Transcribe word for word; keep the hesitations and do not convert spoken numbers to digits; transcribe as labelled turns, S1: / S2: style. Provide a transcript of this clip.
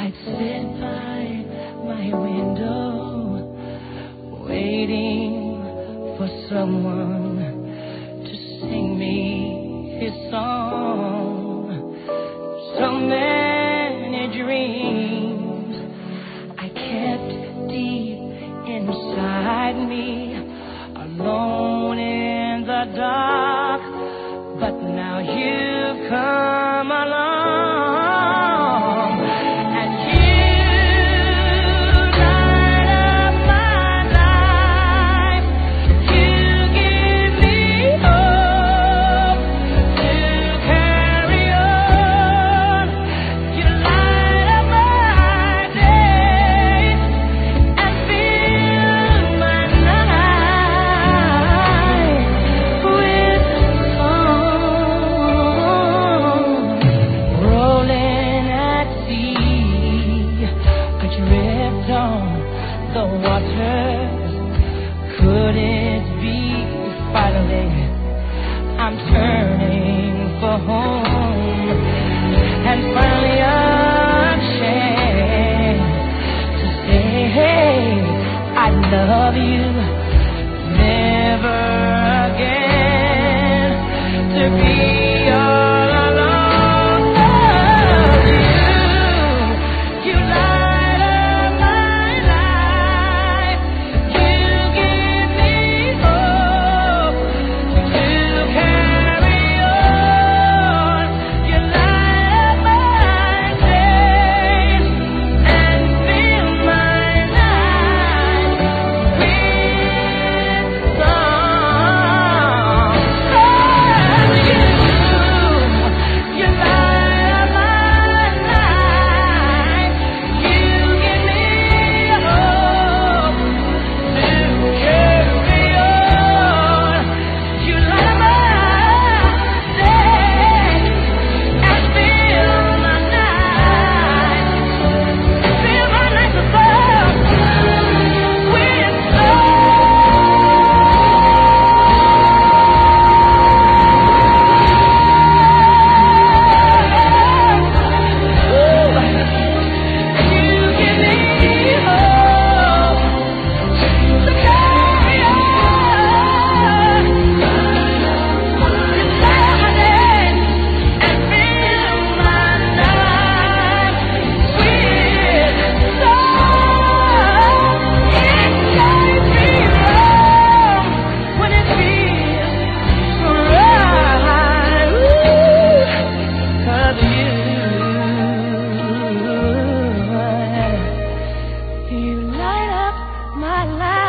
S1: I'd sit by my window, waiting for someone to sing me his song. So many dreams I kept deep inside me, alone in the dark. But now you've come along. The waters, could it be finally I'm turning for home, and finally a chance to say, hey, I love you, never again to be all alone. Love you, you light up my my life.